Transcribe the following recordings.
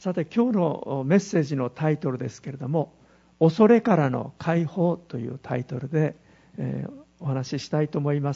さて今日のメッセージのタイトルですけれども、恐れからの解放というタイトルで、お話ししたいと思います。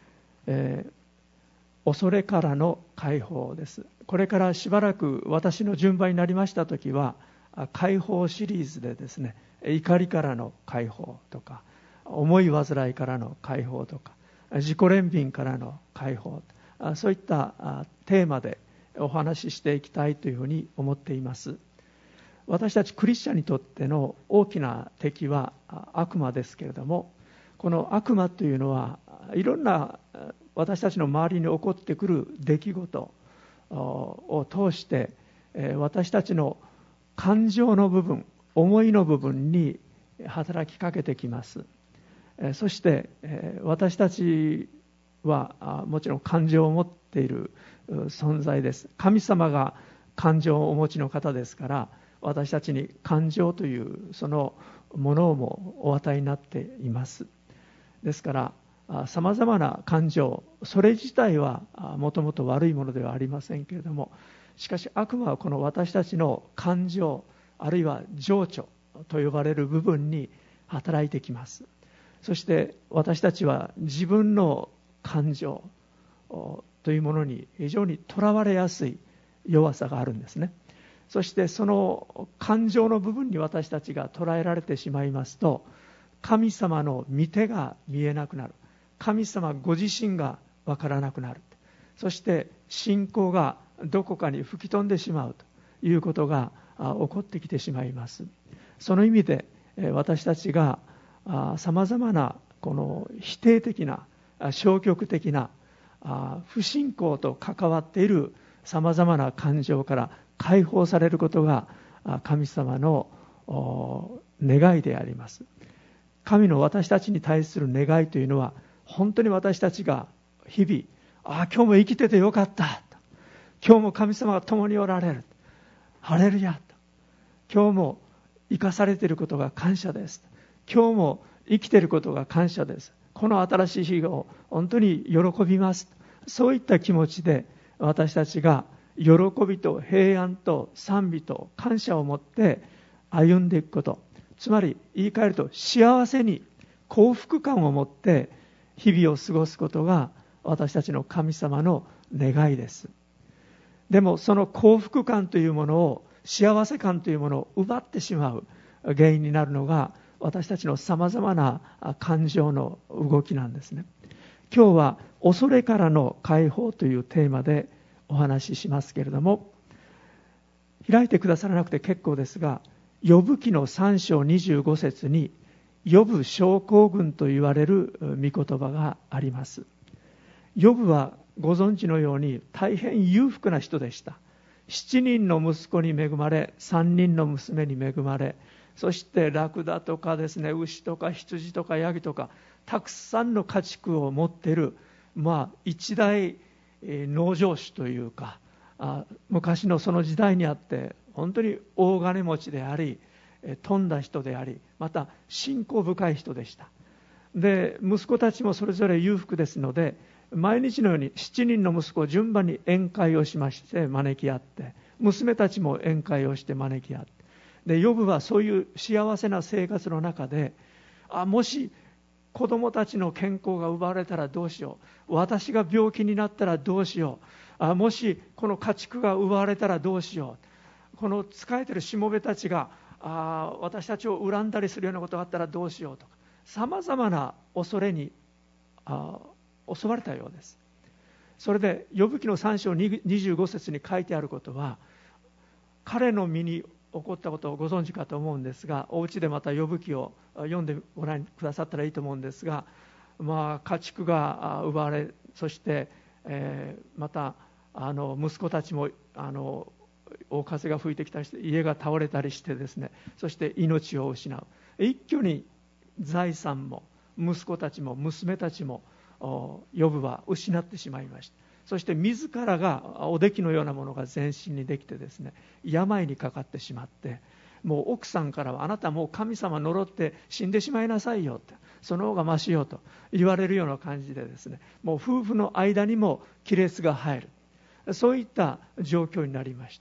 恐れからの解放です。これからしばらく私の順番になりましたときは、解放シリーズでですね、怒りからの解放とか、思い煩いからの解放とか、自己憐憫からの解放、そういったテーマでお話ししていきたいというふうに思っています。私たちクリスチャンにとっての大きな敵は悪魔ですけれども、この悪魔というのはいろんな私たちの周りに起こってくる出来事を通して私たちの感情の部分、思いの部分に働きかけてきます。そして私たちはもちろん感情を持っている存在です。神様が感情をお持ちの方ですから、私たちに感情というそのものをもお与えになっています。ですからさまざまな感情、それ自体はもともと悪いものではありませんけれども、しかし悪魔はこの私たちの感情、あるいは情緒と呼ばれる部分に働いてきます。そして私たちは自分の感情というものに非常にとらわれやすい弱さがあるんですね。そしてその感情の部分に私たちが捉えられてしまいますと、神様の御手が見えなくなる、神様ご自身がわからなくなる、そして信仰がどこかに吹き飛んでしまうということが起こってきてしまいます。その意味で私たちがさまざまなこの否定的な消極的な不信仰と関わっているさまざまな感情から解放されることが神様の願いであります。神の私たちに対する願いというのは、本当に私たちが日々、今日も生きててよかった、今日も神様が共におられる、ハレルヤと、今日も生かされていることが感謝です、今日も生きていることが感謝です、この新しい日を本当に喜びます、そういった気持ちで私たちが喜びと平安と賛美と感謝を持って歩んでいくこと、つまり言い換えると幸せに幸福感を持って日々を過ごすことが私たちの神様の願いです。でもその幸福感というものを、幸せ感というものを奪ってしまう原因になるのが私たちのさまざまな感情の動きなんですね。今日は恐れからの解放というテーマでお話ししますけれども、開いてくださらなくて結構ですが、ヨブ記の3章25節にヨブ症候群と言われる御言葉があります。ヨブはご存知のように大変裕福な人でした。7人の息子に恵まれ、3人の娘に恵まれ、そしてラクダとかですね、牛とか羊とかヤギとかたくさんの家畜を持っている、一大農場主というか、昔のその時代にあって本当に大金持ちであり、富んだ人であり、また信仰深い人でした。で、息子たちもそれぞれ裕福ですので、毎日のように7人の息子を順番に宴会をしまして招き合って、娘たちも宴会をして招き合って、でヨブはそういう幸せな生活の中で、もし子供たちの健康が奪われたらどうしよう、私が病気になったらどうしよう、もしこの家畜が奪われたらどうしよう、この仕えているしもべたちが私たちを恨んだりするようなことがあったらどうしようとか、さまざまな恐れに襲われたようです。それでヨブ記の3章25節に書いてあることは、彼の身に起こったことをご存知かと思うんですが、お家でまたヨブ記を読んでご覧くださったらいいと思うんですが、家畜が奪われ、そして、また息子たちも大風が吹いてきたりして家が倒れたりしてですね、そして命を失う。一挙に財産も息子たちも娘たちもヨブは失ってしまいました。そして自らがおできのようなものが全身にできてですね、病にかかってしまって、もう奥さんからは、あなたもう神様呪って死んでしまいなさいよって、その方がましよと言われるような感じでですね、もう夫婦の間にも亀裂が入る、そういった状況になりました。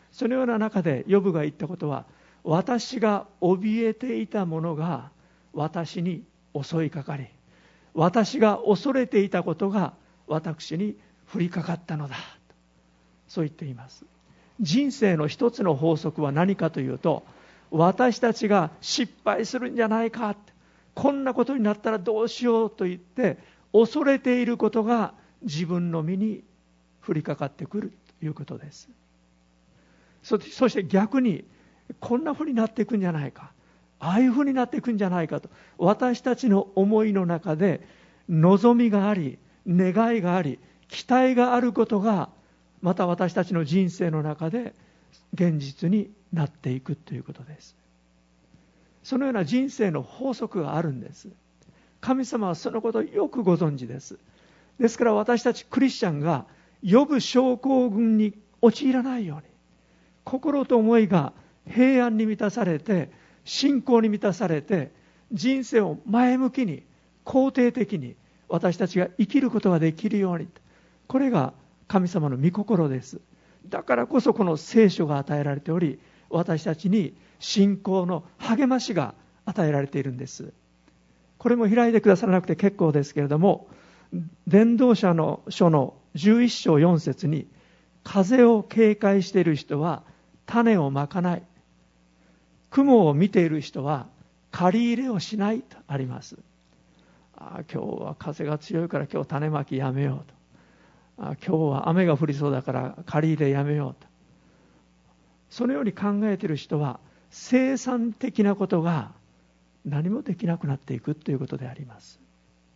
そのような中でヨブが言ったことは、私が怯えていたものが私に襲いかかり、私が恐れていたことが私に降りかかったのだ、そう言っています。人生の一つの法則は何かというと、私たちが失敗するんじゃないか、こんなことになったらどうしようと言って恐れていることが自分の身に降りかかってくるということです。そして逆にこんなふうになっていくんじゃないか、ああいうふうになっていくんじゃないかと、私たちの思いの中で望みがあり、願いがあり、期待があることがまた私たちの人生の中で現実になっていくということです。そのような人生の法則があるんです。神様はそのことをよくご存知です。ですから私たちクリスチャンがヨブ症候群に陥らないように、心と思いが平安に満たされて、信仰に満たされて、人生を前向きに肯定的に私たちが生きることができるように、これが神様の御心です。だからこそこの聖書が与えられており、私たちに信仰の励ましが与えられているんです。これも開いてくださらなくて結構ですけれども、伝道者の書の11章4節に、風を警戒している人は種をまかない、雲を見ている人は借り入れをしないとあります。今日は風が強いから今日種まきやめようと、今日は雨が降りそうだから借り入れやめようと、そのように考えている人は生産的なことが何もできなくなっていくということであります。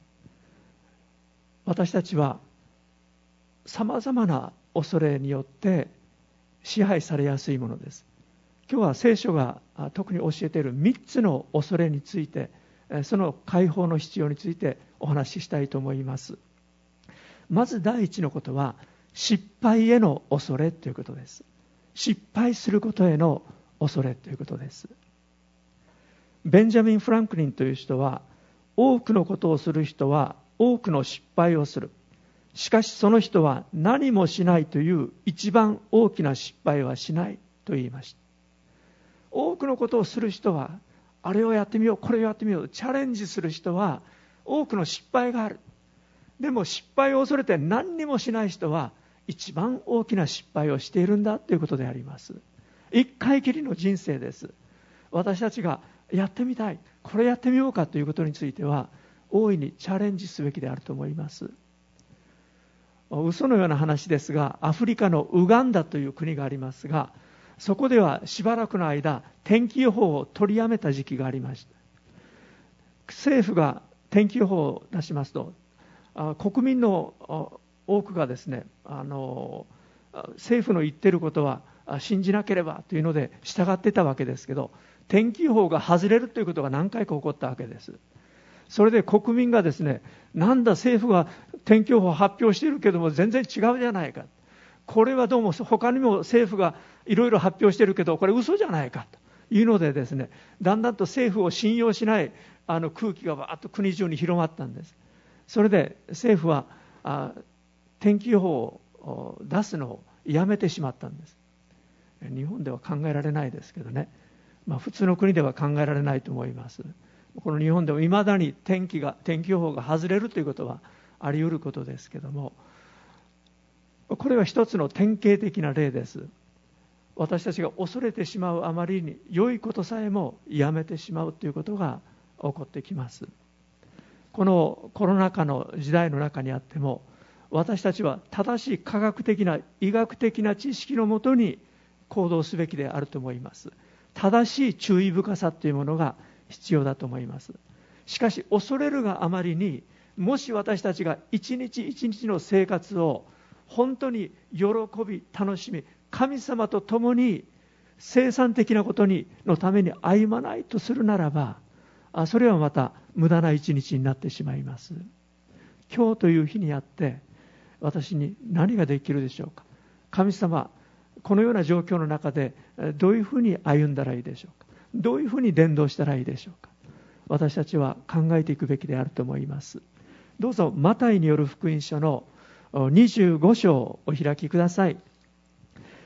私たちはさまざまな恐れによって支配されやすいものです。今日は聖書が特に教えている3つの恐れについて、その解放の必要についてお話ししたいと思います。まず第一のことは、失敗への恐れということです。失敗することへの恐れということです。ベンジャミン・フランクリンという人は、多くのことをする人は多くの失敗をする。しかしその人は何もしないという一番大きな失敗はしないと言いました。多くのことをする人は、あれをやってみよう、これをやってみよう、チャレンジする人は多くの失敗がある。でも失敗を恐れて何にもしない人は一番大きな失敗をしているんだということであります。一回きりの人生です。私たちがやってみたい、これやってみようかということについては大いにチャレンジすべきであると思います。嘘のような話ですが、アフリカのウガンダという国がありますが、そこではしばらくの間天気予報を取りやめた時期がありました。政府が天気予報を出しますと、国民の多くがですね、政府の言っていることは信じなければというので従ってたわけですけど、天気予報が外れるということが何回か起こったわけです。それで国民がですね、なんだ政府が天気予報を発表しているけども全然違うじゃないか、これはどうも他にも政府がいろいろ発表しているけどこれ嘘じゃないかというのでですね、だんだんと政府を信用しない空気がバーッと国中に広まったんです。それで政府は天気予報を出すのをやめてしまったんです。日本では考えられないですけどね、普通の国では考えられないと思います。この日本でもいまだに天気予報が外れるということはあり得ることですけども、これは一つの典型的な例です。私たちが恐れてしまうあまりに良いことさえもやめてしまうということが起こってきます。このコロナ禍の時代の中にあっても、私たちは正しい科学的な医学的な知識のもとに行動すべきであると思います。正しい注意深さというものが必要だと思います。しかし恐れるがあまりに、もし私たちが一日一日の生活を本当に喜び楽しみ、神様と共に生産的なことのために歩まないとするならば、それはまた無駄な一日になってしまいます。今日という日にあって私に何ができるでしょうか。神様、このような状況の中でどういうふうに歩んだらいいでしょうか。どういうふうに伝道したらいいでしょうか。私たちは考えていくべきであると思います。どうぞマタイによる福音書の25章をお開きください。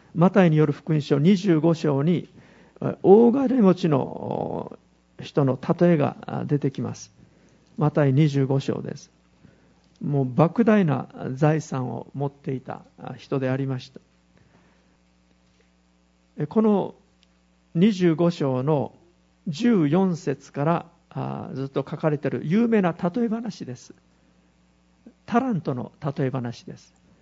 マタイによる福音書25章に大金持ちの人の例えが出てきます。マタイ25章です。もう莫大な財産を持っていた人でありました。この25章の14節からずっと書かれている有名な例え話です。タラントの例え話です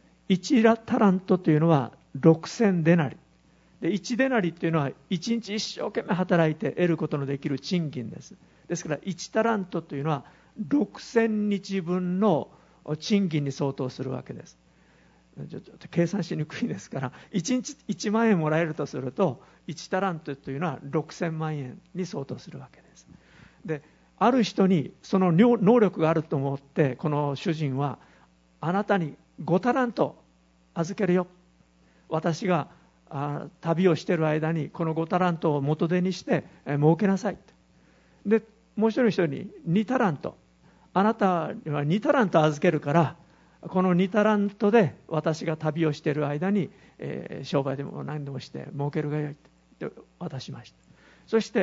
。1タラントというのは6000デナリで、1デナリというのは1日一生懸命働いて得ることのできる賃金です。ですから1タラントというのは6000日分の賃金に相当するわけです。ちょっと計算しにくいですから、1日1万円もらえるとすると1タラントというのは6000万円に相当するわけです。で、ある人にその能力があると思って、この主人はあなたに5タラント預けるよ、私が旅をしている間にこの5タラントを元手にして儲けなさい。で、もう一人の人に2タラント、あなたには2タラント預けるから、この2タラントで私が旅をしている間に、商売でも何でもして儲けるがよいと渡しました。そして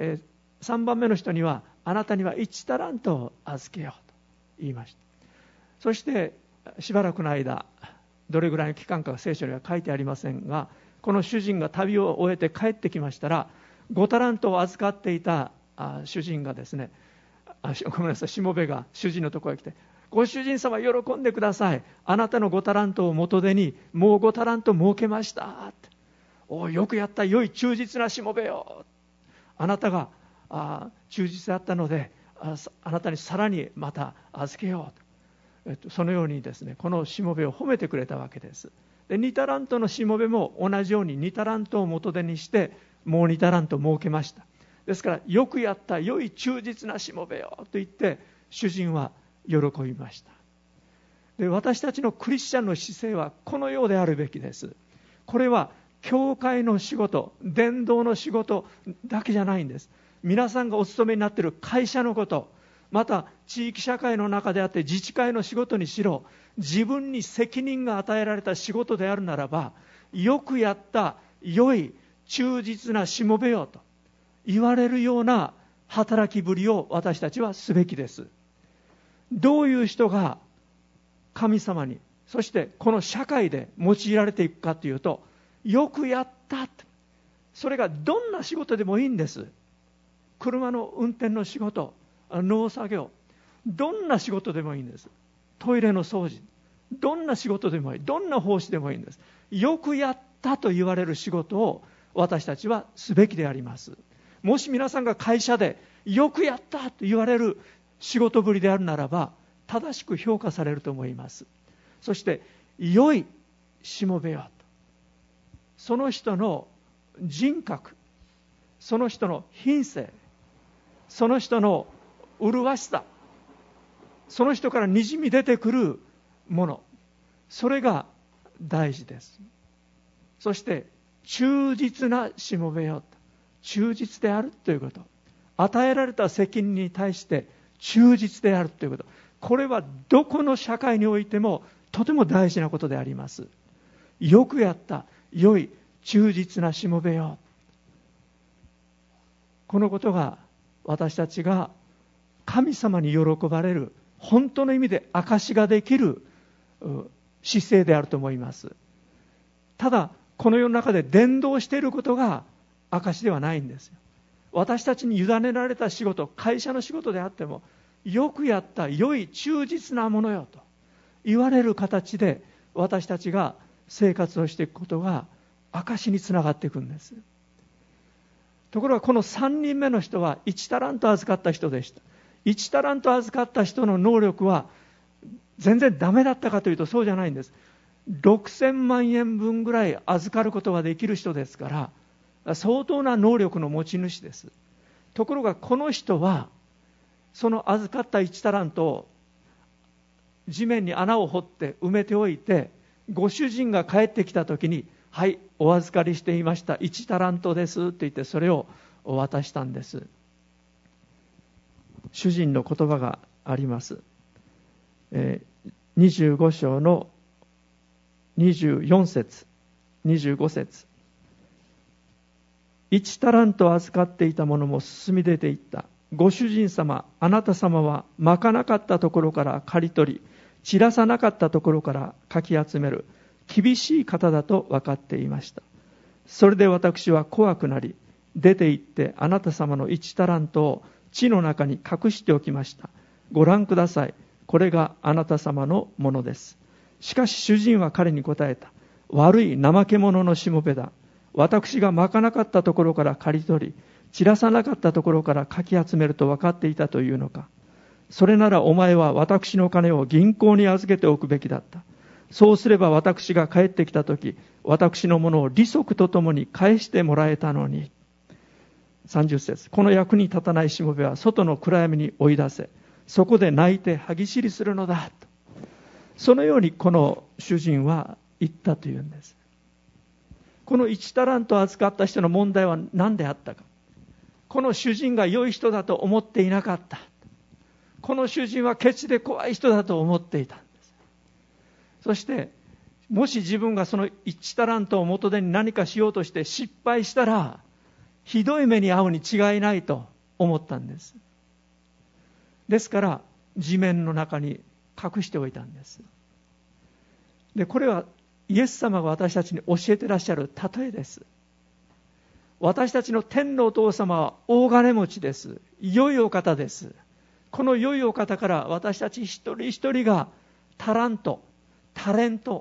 、3番目の人にはあなたには1タラントを預けようと言いました。そしてしばらくの間、どれぐらいの期間か聖書には書いてありませんが、この主人が旅を終えて帰ってきましたら、5タラントを預かっていた主人がですね、ごめんなさい、しもべが主人のところへ来て、ご主人様喜んでください、あなたの5タラントを元手にもう5タラント儲けました。お、よくやった、良い忠実なしもべよ、あなたが忠実だったのであなたにさらにまた預けようと、そのようにですね、このしもべを褒めてくれたわけです。で、2タラントのしもべも同じように2タラントを元手にしてもう2タラント儲けました。ですから、よくやった、良い忠実なしもべよと言って主人は喜びました。で、私たちのクリスチャンの姿勢はこのようであるべきです。これは教会の仕事、伝道の仕事だけじゃないんです。皆さんがお勤めになっている会社のこと、また地域社会の中であって自治会の仕事にしろ、自分に責任が与えられた仕事であるならば、よくやった良い忠実なしもべよと言われるような働きぶりを私たちはすべきです。どういう人が神様に、そしてこの社会で用いられていくかというと、よくやった、それがどんな仕事でもいいんです。車の運転の仕事、農作業、どんな仕事でもいいんです。トイレの掃除、どんな仕事でもいい、どんな奉仕でもいいんです。よくやったと言われる仕事を私たちはすべきであります。もし皆さんが会社でよくやったと言われる仕事ぶりであるならば、正しく評価されると思います。そして良いしもべよと、その人の人格、その人の品性、その人の麗しさ、その人からにじみ出てくるもの、それが大事です。そして忠実なしもべよ、忠実であるということ、与えられた責任に対して忠実であるということ、これはどこの社会においてもとても大事なことであります。よくやった良い忠実なしもべよ、このことが私たちが神様に喜ばれる本当の意味で証しができる姿勢であると思います。ただこの世の中で伝道していることが証しではないんですよ。私たちに委ねられた仕事、会社の仕事であっても、よくやった良い忠実なものよと言われる形で私たちが生活をしていくことが証しにつながっていくんです。ところがこの3人目の人は1タラント預かった人でした。1タラント預かった人の能力は全然ダメだったかというとそうじゃないんです。6000万円分ぐらい預かることができる人ですから相当な能力の持ち主です。ところがこの人はその預かった1タラントを地面に穴を掘って埋めておいて、ご主人が帰ってきた時に、はい、お預かりしていました1タラントですって言ってそれを渡したんです。主人の言葉があります。25章の24節 25節。1タラント預かっていた者も進み出ていった。ご主人様、あなた様はまかなかったところから刈り取り、散らさなかったところからかき集める厳しい方だと分かっていました。それで私は怖くなり、出て行ってあなた様の1タラントを地の中に隠しておきました。ご覧ください。これがあなた様のものです。しかし主人は彼に答えた。悪い怠け者のしもべだ。私がまかなかったところから刈り取り、散らさなかったところからかき集めると分かっていたというのか。それならお前は私の金を銀行に預けておくべきだった。そうすれば私が帰ってきたとき、私のものを利息とともに返してもらえたのに。30節。この役に立たないしもべは外の暗闇に追い出せ、そこで泣いて歯ぎしりするのだと。そのようにこの主人は言ったというんです。この1タラントを預かった人の問題は何であったか。この主人が良い人だと思っていなかった。この主人はケチで怖い人だと思っていたんです。そしてもし自分がその1タラントを元手に何かしようとして失敗したらひどい目に遭うに違いないと思ったんです。ですから地面の中に隠しておいたんです。でこれはイエス様が私たちに教えていらっしゃる例えです。私たちの天のお父様は大金持ちです。良いお方です。この良いお方から私たち一人一人がタラントとタレント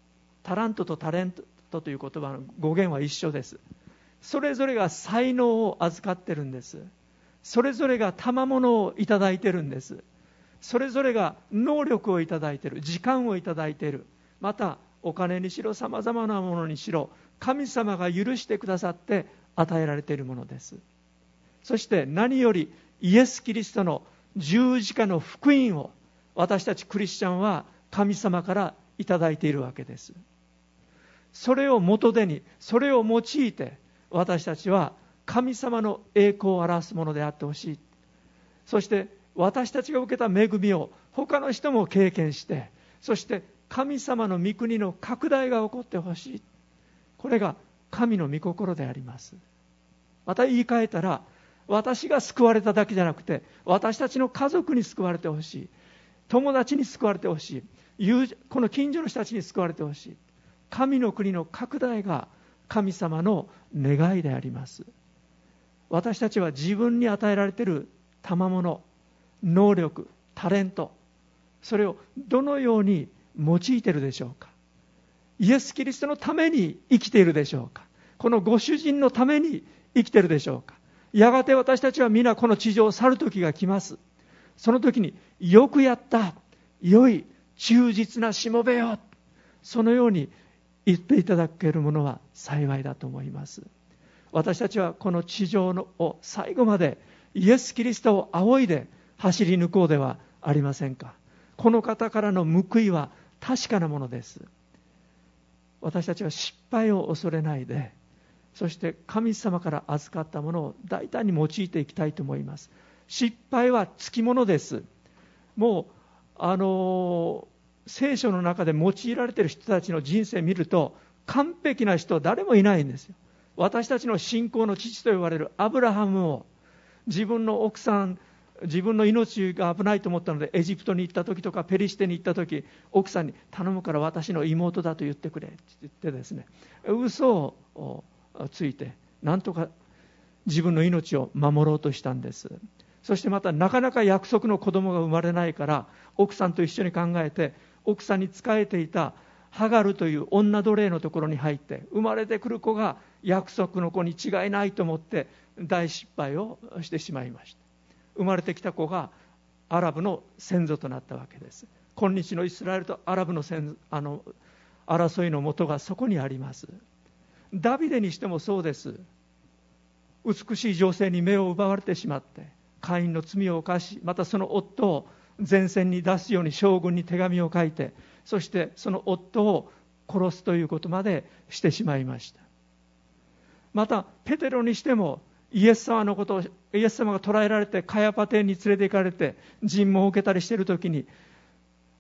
という言葉の語源は一緒です。それぞれが才能を預かってるんです。それぞれが賜物をいただいてるんです。それぞれが能力をいただいている、時間をいただいている、またお金にしろさまざまなものにしろ神様が許してくださって与えられているものです。そして何よりイエス・キリストの十字架の福音を私たちクリスチャンは神様からいただいているわけです。それを元手に、それを用いて私たちは神様の栄光を表すものであってほしい。そして私たちが受けた恵みを他の人も経験して、そして神様の御国の拡大が起こってほしい。これが神の御心であります。また言い換えたら、私が救われただけじゃなくて、私たちの家族に救われてほしい。友達に救われてほしい。この近所の人たちに救われてほしい。神の国の拡大が神様の願いであります。私たちは自分に与えられている賜物、能力、タレント、それをどのように用いているでしょうか。イエス・キリストのために生きているでしょうか。このご主人のために生きているでしょうか。やがて私たちは皆この地上を去る時が来ます。その時によくやった、良い忠実なしもべよ、そのように言っていただけるものは幸いだと思います。私たちはこの地上を最後までイエス・キリストを仰いで走り抜こうではありませんか。この方からの報いは確かなものです。私たちは失敗を恐れないで、そして神様から預かったものを大胆に用いていきたいと思います。失敗はつきものです。もう聖書の中で用いられている人たちの人生を見ると完璧な人は誰もいないんですよ。私たちの信仰の父と言われるアブラハムを、自分の奥さん、自分の命が危ないと思ったのでエジプトに行った時とかペリシテに行った時、奥さんに頼むから私の妹だと言ってくれって言ってですね、嘘をついてなんとか自分の命を守ろうとしたんです。そしてまたなかなか約束の子供が生まれないから奥さんと一緒に考えて、奥さんに仕えていたハガルという女奴隷のところに入って、生まれてくる子が約束の子に違いないと思って大失敗をしてしまいました。生まれてきた子がアラブの先祖となったわけです。今日のイスラエルとアラブの争いの元がそこにあります。ダビデにしてもそうです。美しい女性に目を奪われてしまってカインの罪を犯し、またその夫を前線に出すように将軍に手紙を書いて、そしてその夫を殺すということまでしてしまいました。またペテロにしてもイエス様が捕らえられてカヤパ邸に連れて行かれて尋問を受けたりしている時に、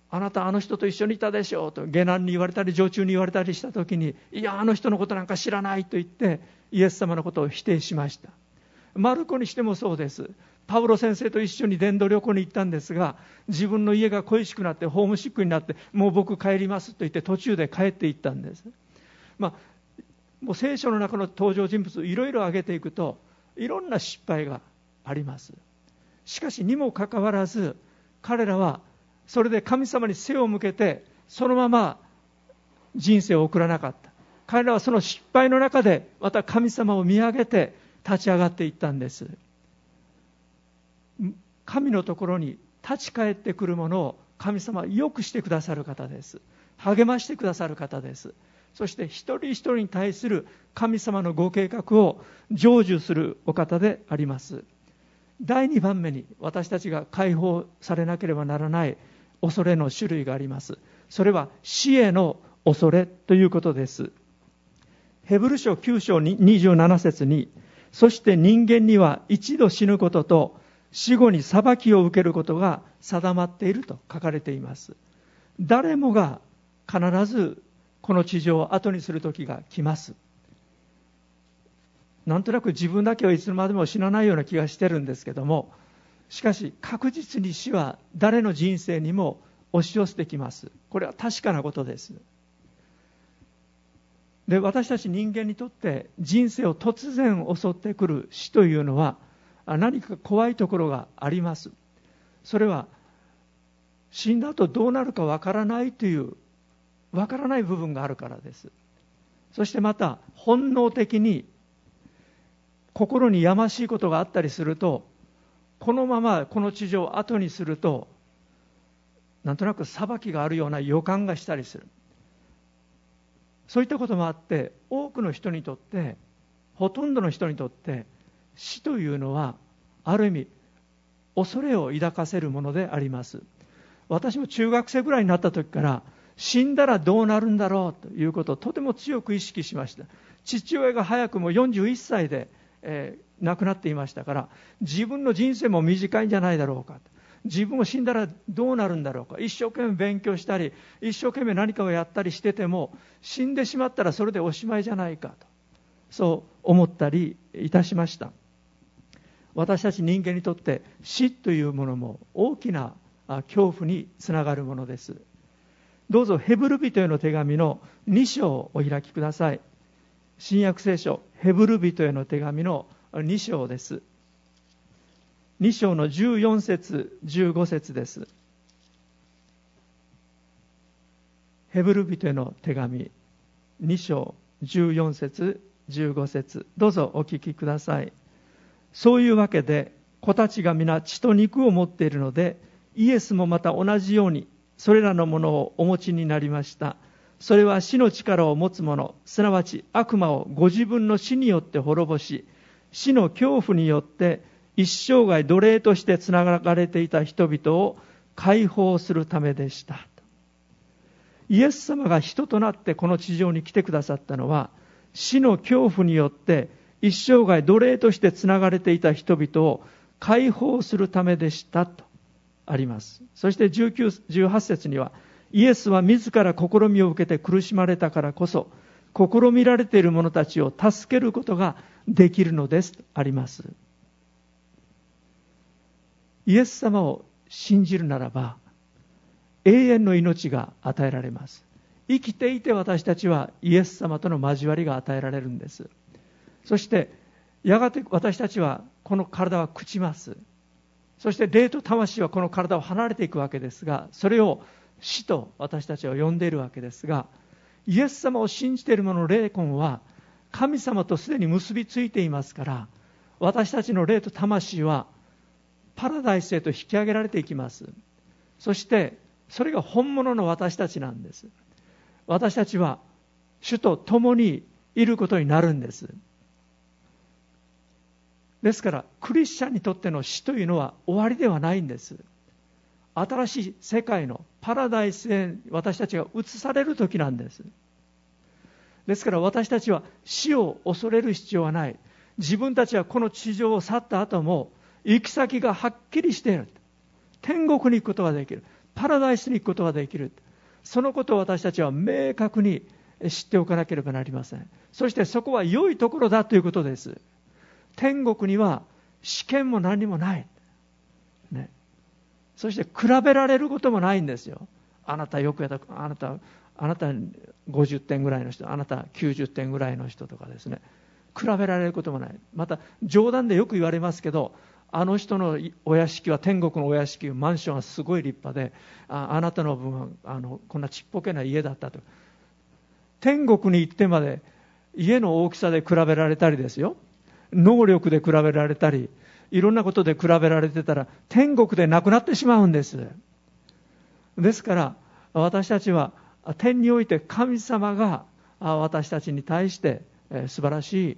あなたあの人と一緒にいたでしょうと下男に言われたり女中に言われたりした時に、いやあの人のことなんか知らないと言ってイエス様のことを否定しました。マルコにしてもそうです。パウロ先生と一緒に伝道旅行に行ったんですが、自分の家が恋しくなってホームシックになって、もう僕帰りますと言って途中で帰っていったんです。もう聖書の中の登場人物いろいろ挙げていくといろんな失敗があります。しかしにもかかわらず彼らはそれで神様に背を向けてそのまま人生を送らなかった。彼らはその失敗の中でまた神様を見上げて立ち上がっていったんです。神のところに立ち返ってくるものを神様はよくしてくださる方です。励ましてくださる方です。そして一人一人に対する神様のご計画を成就するお方であります。第2番目に私たちが解放されなければならない恐れの種類があります。それは死への恐れということです。ヘブル書9章27節に、そして人間には一度死ぬことと死後に裁きを受けることが定まっていると書かれています。誰もが必ずこの地上を後にする時が来ます。なんとなく自分だけはいつまでも死なないような気がしてるんですけども、しかし確実に死は誰の人生にも押し寄せてきます。これは確かなことです。で、私たち人間にとって人生を突然襲ってくる死というのは何か怖いところがあります。それは死んだ後どうなるかわからないというわからない部分があるからです。そしてまた本能的に心にやましいことがあったりすると、このままこの地上を後にするとなんとなく裁きがあるような予感がしたりする。そういったこともあって、多くの人にとって、ほとんどの人にとって死というのはある意味恐れを抱かせるものであります。私も中学生ぐらいになった時から死んだらどうなるんだろうということをとても強く意識しました。父親が早くも41歳で、亡くなっていましたから、自分の人生も短いんじゃないだろうかと、自分も死んだらどうなるんだろうか、一生懸命勉強したり一生懸命何かをやったりしてても死んでしまったらそれでおしまいじゃないかと、そう思ったりいたしました。私たち人間にとって死というものも大きな恐怖につながるものです。どうぞヘブル人への手紙の2章をお開きください。新約聖書ヘブル人への手紙の2章です。2章の14節15節です。ヘブル人への手紙2章14節15節、どうぞお聞きください。そういうわけで子たちが皆血と肉を持っているので、イエスもまた同じようにそれらのものをお持ちになりました。それは死の力を持つ者、すなわち悪魔をご自分の死によって滅ぼし、死の恐怖によって一生涯奴隷としてつながれていた人々を解放するためでした。イエス様が人となってこの地上に来てくださったのは、死の恐怖によって一生涯奴隷としてつながれていた人々を解放するためでしたとあります。そして19、18節には、イエスは自ら試みを受けて苦しまれたからこそ、試みられている者たちを助けることができるのですとあります。イエス様を信じるならば、永遠の命が与えられます。生きていて私たちはイエス様との交わりが与えられるんです。そしてやがて私たちはこの体は朽ちます。そして霊と魂はこの体を離れていくわけですが、それを死と私たちは呼んでいるわけですが、イエス様を信じている者の霊魂は神様とすでに結びついていますから、私たちの霊と魂はパラダイスへと引き上げられていきます。そしてそれが本物の私たちなんです。私たちは主と共にいることになるんです。ですからクリスチャンにとっての死というのは終わりではないんです。新しい世界のパラダイスへ私たちが移される時なんです。ですから私たちは死を恐れる必要はない。自分たちはこの地上を去った後も行き先がはっきりしている。天国に行くことができる。 パラダイスに行くことができる。そのことを私たちは明確に知っておかなければなりません。そしてそこは良いところだということです。天国には試験も何もない、ね、そして比べられることもないんですよ。あなたよくやった、あなた50点ぐらいの人、あなた90点ぐらいの人とかですね、比べられることもない。また冗談でよく言われますけど、あの人のお屋敷は天国のお屋敷、マンションはすごい立派で、あなたの分はこんなちっぽけな家だったと。天国に行ってまで家の大きさで比べられたりですよ、能力で比べられたり、いろんなことで比べられてたら天国でなくなってしまうんです。ですから私たちは天において神様が私たちに対して素晴らしい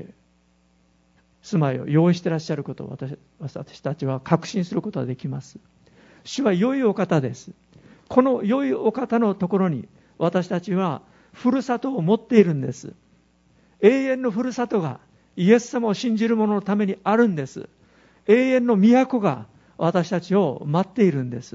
住まいを用意していらっしゃることを私たちは確信することができます。主は良いお方です。この良いお方のところに私たちはふるさとを持っているんです。永遠のふるさとがイエス様を信じる者のためにあるんです。永遠の都が私たちを待っているんです。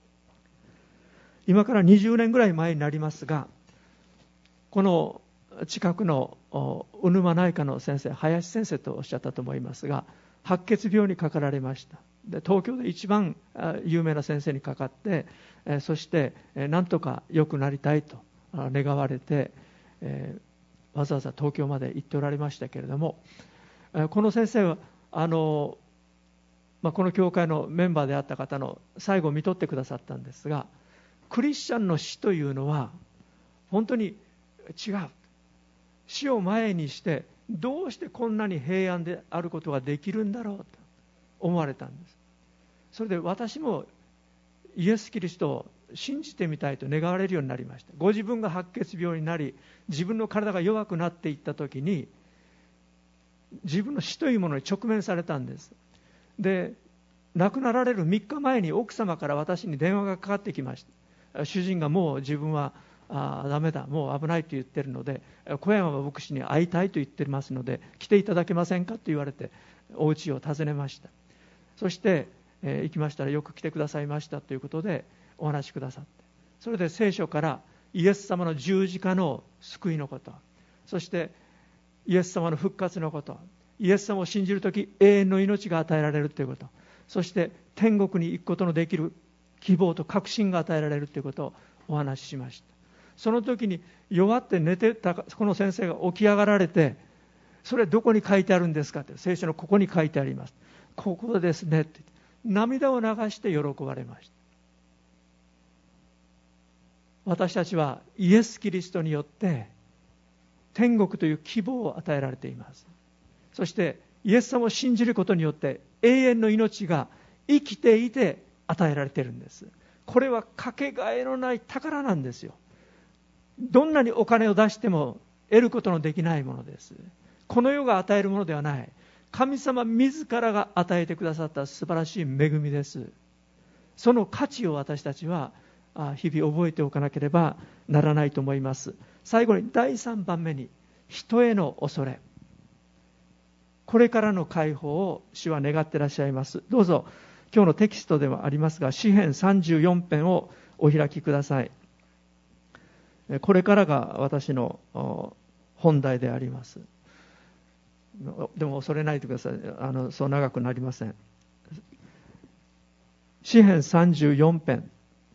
今から20年ぐらい前になりますが、この近くの鵜沼内科の先生、林先生とおっしゃったと思いますが、白血病にかかられました。で、東京で一番有名な先生にかかって、そしてなんとか良くなりたいと願われて、わざわざ東京まで行っておられましたけれども、この先生はこの教会のメンバーであった方の最後を見とってくださったんですが、クリスチャンの死というのは本当に違う。死を前にしてどうしてこんなに平安であることができるんだろうと思われたんです。それで私もイエス・キリストを信じてみたいと願われるようになりました。ご自分が白血病になり、自分の体が弱くなっていった時に、自分の死というものに直面されたんです。で、亡くなられる3日前に奥様から私に電話がかかってきました。主人がもう自分はダメだ、もう危ないと言ってるので、小山牧師に会いたいと言ってますので来ていただけませんかと言われて、お家を訪ねました。そして、行きましたら、よく来てくださいましたということでお話しくださって、それで聖書からイエス様の十字架の救いのこと、そしてイエス様の復活のこと、イエス様を信じるとき永遠の命が与えられるということ、そして天国に行くことのできる希望と確信が与えられるということをお話ししました。その時に弱って寝てたこの先生が起き上がられて、それどこに書いてあるんですかって、聖書のここに書いてあります、ここですねって涙を流して喜ばれました。私たちはイエス・キリストによって天国という希望を与えられています。そしてイエス様を信じることによって永遠の命が生きていて与えられているんです。これはかけがえのない宝なんですよ。どんなにお金を出しても得ることのできないものです。この世が与えるものではない、神様自らが与えてくださった素晴らしい恵みです。その価値を私たちは日々覚えておかなければならないと思います。最後に第3番目に、人への恐れ。これからの解放を主は願っていらっしゃいます。どうぞ今日のテキストではありますが、詩編34編をお開きください。これからが私の本題であります。でも恐れないでください。そう長くなりません。詩編34編。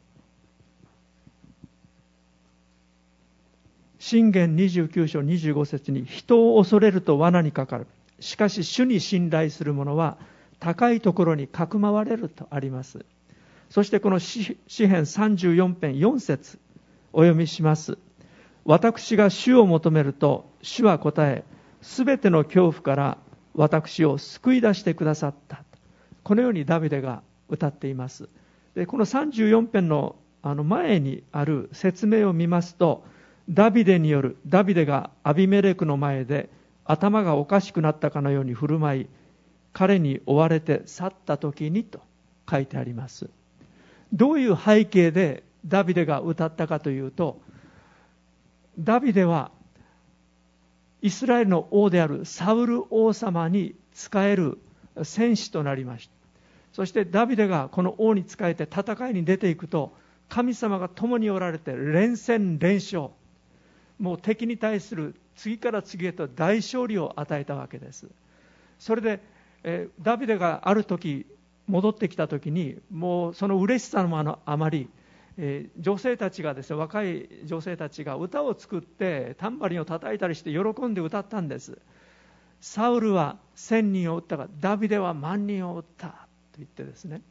箴言29章25節に、人を恐れると罠にかかる。しかし主に信頼する者は高いところにかくまわれるとあります。そしてこの詩編34編4節お読みします。私が主を求めると主は答え、すべての恐怖から私を救い出してくださった。このようにダビデが歌っています。で、この34編の前にある説明を見ますと、ダビデがアビメレクの前で頭がおかしくなったかのように振る舞い、彼に追われて去った時にと書いてあります。どういう背景でダビデが歌ったかというと、ダビデはイスラエルの王であるサウル王様に仕える戦士となりました。 そしてダビデがこの王に仕えて戦いに出ていくと、神様が共におられて連戦連勝、もう敵に対する次から次へと大勝利を与えたわけです。それで、ダビデがある時戻ってきた時に、もうその嬉しさもあまり、女性たちがですね、若い女性たちが歌を作ってタンバリンを叩いたりして喜んで歌ったんです。サウルは1000人を撃ったがダビデは1万人を撃ったと言ってですね、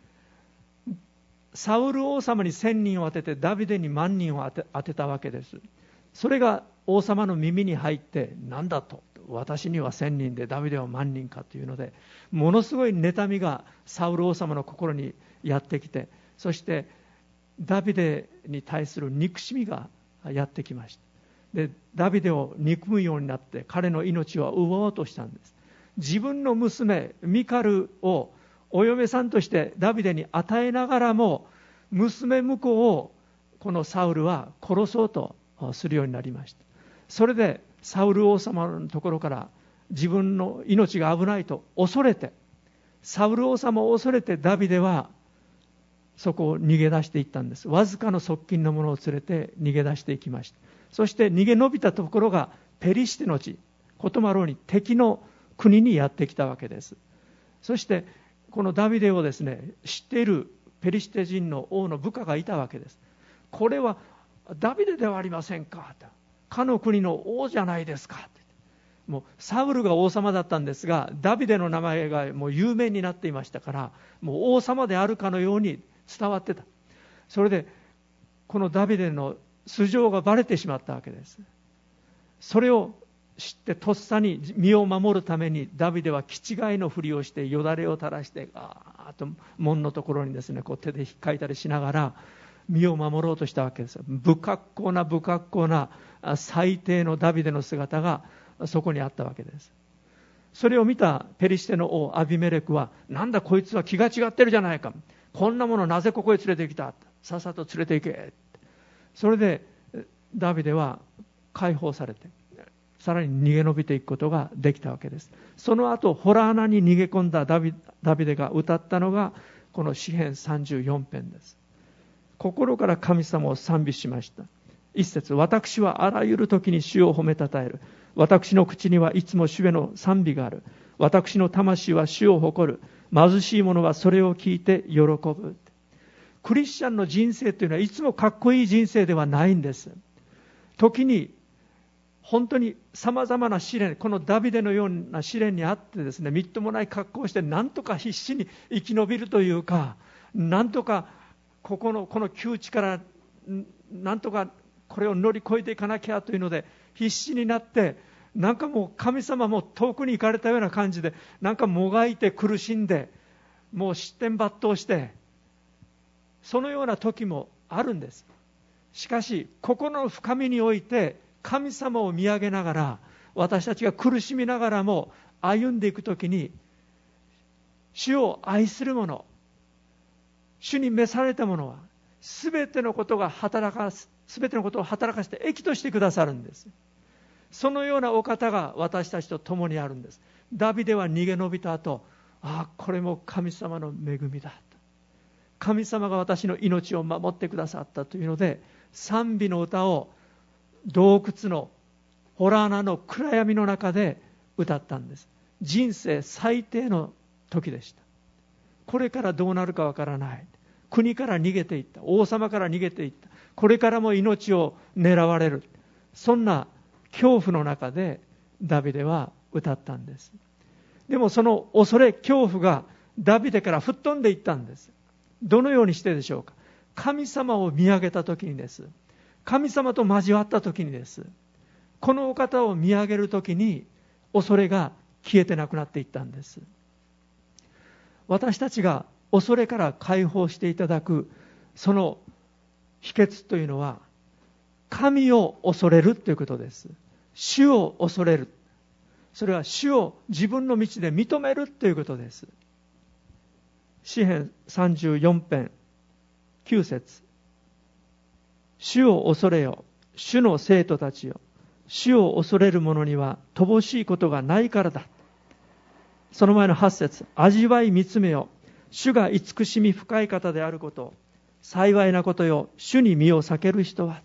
サウル王様に1000人を当ててダビデに1万人を当てたわけです。それが王様の耳に入って、なんだと、私には1000人でダビデは1万人かというので、ものすごい妬みがサウル王様の心にやってきて、そしてダビデに対する憎しみがやってきました。でダビデを憎むようになって彼の命を奪おうとしたんです。自分の娘ミカルをお嫁さんとしてダビデに与えながらも、娘婿をこのサウルは殺そうとするようになりました。それでサウル王様のところから自分の命が危ないと恐れて、サウル王様を恐れてダビデはそこを逃げ出していったんです。わずかの側近の者を連れて逃げ出していきました。そして逃げ延びたところがペリシテの地、こともあろうに敵の国にやってきたわけです。そしてこのダビデをですね、知っているペリシテ人の王の部下がいたわけです。これはダビデではありませんかと、かの国の王じゃないですか。もうサウルが王様だったんですが、ダビデの名前がもう有名になっていましたから、もう王様であるかのように伝わってた。それでこのダビデの素性がバレてしまったわけです。それを知ってとっさに身を守るためにダビデは気違いのふりをしてよだれを垂らして門のところにですね、こう手で引っかいたりしながら身を守ろうとしたわけです。不格好な最低のダビデの姿がそこにあったわけです。それを見たペリシテの王アビメレクは、なんだこいつは気が違ってるじゃないか、こんなものなぜここへ連れてきた、さっさと連れて行け。それでダビデは解放されて、さらに逃げ延びていくことができたわけです。その後洞穴に逃げ込んだダビデが歌ったのがこの詩編34編です。心から神様を賛美しました。一節、私はあらゆる時に主を褒めたたえる。私の口にはいつも主への賛美がある。私の魂は主を誇る。貧しい者はそれを聞いて喜ぶ。クリスチャンの人生というのはいつもかっこいい人生ではないんです。時に本当に様々な試練、このダビデのような試練にあってですね、みっともない格好をして何とか必死に生き延びるというか、何とかこの窮地から何とかこれを乗り越えていかなきゃというので必死になって、なんかもう神様も遠くに行かれたような感じで、なんかもがいて苦しんで、もう失点抜刀して、そのような時もあるんです。しかし心の深みにおいて神様を見上げながら、私たちが苦しみながらも歩んでいくときに、主を愛する者、主に召された者は全てのことを働かせて益としてくださるんです。そのようなお方が私たちと共にあるんです。ダビデは逃げ延びた後、これも神様の恵みだ、神様が私の命を守ってくださったというので、賛美の歌を洞窟の洞穴の暗闇の中で歌ったんです。人生最低の時でした。これからどうなるかわからない。国から逃げていった。王様から逃げていった。これからも命を狙われる。そんな恐怖の中でダビデは歌ったんです。でもその恐怖がダビデから吹っ飛んでいったんです。どのようにしてでしょうか。神様を見上げた時にです。神様と交わった時にです。このお方を見上げる時に恐れが消えてなくなっていったんです。私たちが恐れから解放していただくその秘訣というのは、神を恐れるということです。主を恐れる。それは主を自分の道で認めるということです。詩編34編9節、主を恐れよ、主の生徒たちよ、主を恐れる者には乏しいことがないからだ。その前の8節、味わい見つめよ、 主が慈しみ深い方であること、幸いなことよ、主に身を避ける人は。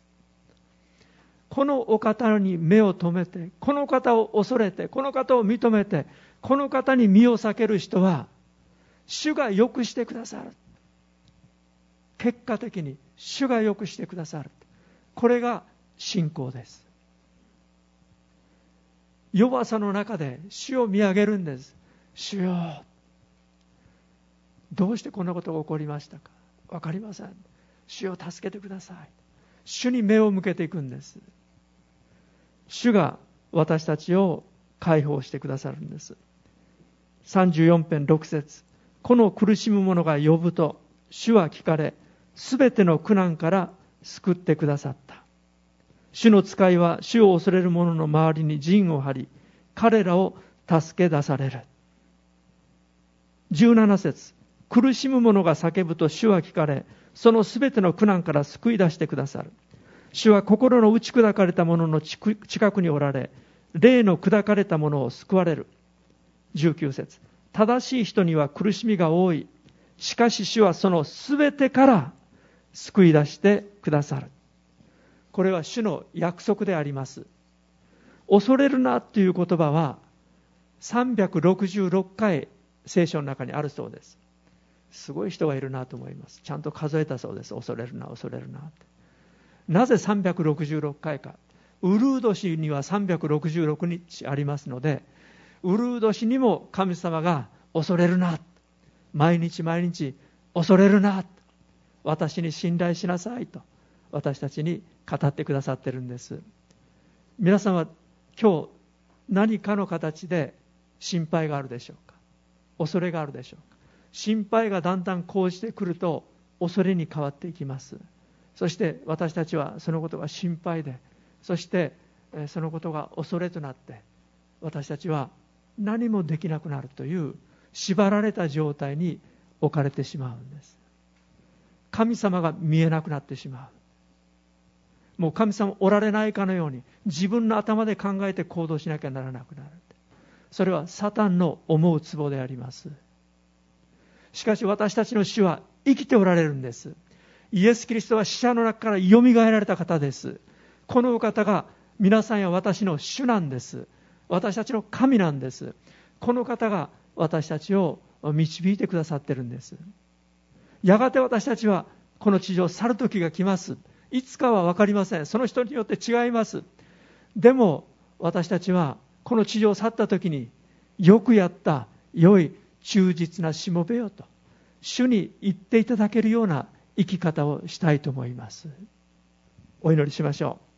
このお方に目を留めて、この方を恐れて、この方を認めて、この方に身を避ける人は、主が良くしてくださる。結果的に主が良くしてくださる。これが信仰です。弱さの中で主を見上げるんです。主よ、どうしてこんなことが起こりましたか。わかりません。主を助けてください。主に目を向けていくんです。主が私たちを解放してくださるんです。34編6節、この苦しむ者が呼ぶと、主は聞かれ、すべての苦難から救ってくださった。主の使いは主を恐れる者の周りに陣を張り、彼らを助け出される。17節、苦しむ者が叫ぶと主は聞かれ、そのすべての苦難から救い出してくださる。主は心の打ち砕かれた者の近くにおられ、霊の砕かれた者を救われる。19節、正しい人には苦しみが多い。しかし主はそのすべてから救い出してくださる。これは主の約束であります。恐れるなという言葉は366回聖書の中にあるそうです。すごい人がいるなと思います。ちゃんと数えたそうです。恐れるな、恐れるなって。なぜ366回か。ウルード氏には366日ありますので、ウルード氏にも神様が恐れるな、毎日毎日恐れるな、私に信頼しなさいと私たちに語ってくださっているんです。皆さんは今日何かの形で心配があるでしょうか。恐れがあるでしょうか。心配がだんだん高じてくると恐れに変わっていきます。そして私たちはそのことが心配で、そしてそのことが恐れとなって、私たちは何もできなくなるという縛られた状態に置かれてしまうんです。神様が見えなくなってしまう。もう神様おられないかのように自分の頭で考えて行動しなきゃならなくなる。それはサタンの思うツボであります。しかし私たちの主は生きておられるんです。イエス・キリストは死者の中からよみがえられた方です。このお方が皆さんや私の主なんです。私たちの神なんです。この方が私たちを導いてくださっているんです。やがて私たちはこの地上を去る時が来ます。いつかは分かりません。その人によって違います。でも私たちはこの地上を去った時に、よくやった良い忠実なしもべよと主に言っていただけるような生き方をしたいと思います。お祈りしましょう。